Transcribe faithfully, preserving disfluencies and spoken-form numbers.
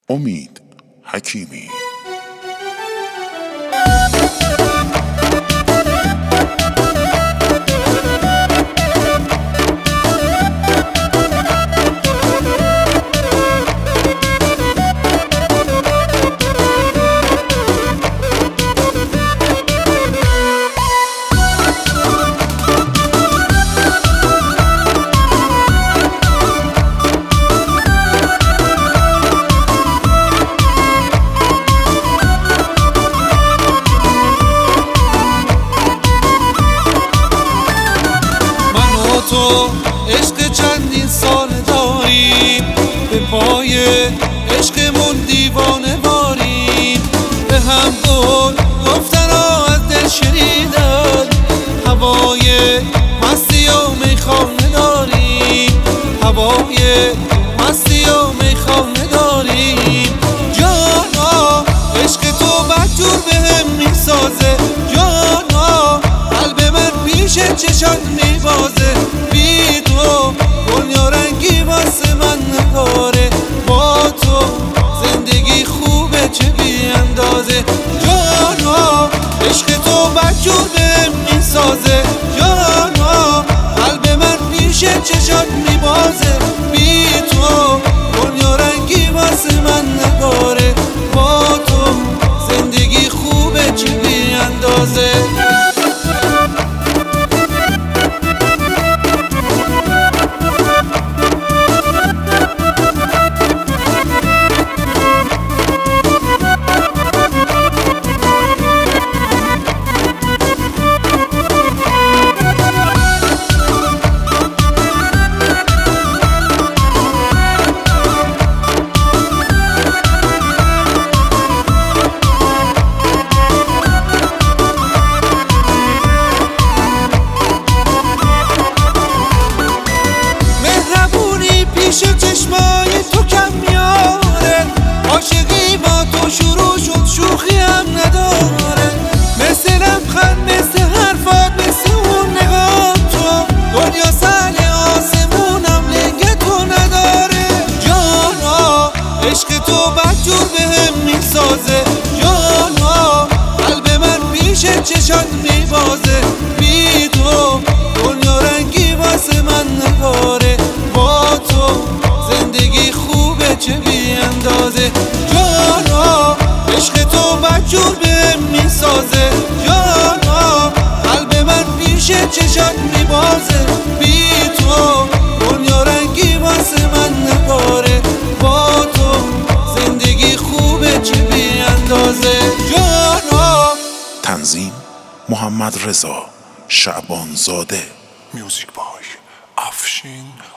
امید حکیمی. تو عشق چندین سال داریم، به پای عشقمون دیوانه باریم، به هم قول گفتن و از دل شنیدن، هوای مستی و میخانه داریم، هوای مستی و میخانه داریم. جانا عشق تو بدجور به هم میسازه، جانا قلب من پیش چشات میبازه، بی تو دنیا رنگی واسه من نداره، با تو زندگی خوبه چه بی اندازه. جانا عشق تو بدجور بهم میسازه، جانا قلب من پیش چشات میبازه، بی تو دنیا رنگی واسه من نداره، با تو زندگی خوبه چه بی اندازه. پیش چشمای تو کم میاره، عاشقی با تو شروع شد شوخی هم نداره، مثل لبخند مثل حرفات مثل اون نگاه تو، دنیا سر آسمونم لنگ تو نداره. جانا عشق تو بدجور بهم میسازه، جانا قلب من پیش چشات میبازه، بی تو دنیا رنگی واسه من نداره، با تو زندگی خوبه چه بی اندازه. جانا عشق تو بدجور بهم میسازه، جانا قلب من پیش چشات میبازه، بی تو دنیا رنگی واسه من نداره، با تو زندگی خوبه چه بی اندازه. جانا. تنظیم محمد رضا شعبان زاده. میوزیک بای افشین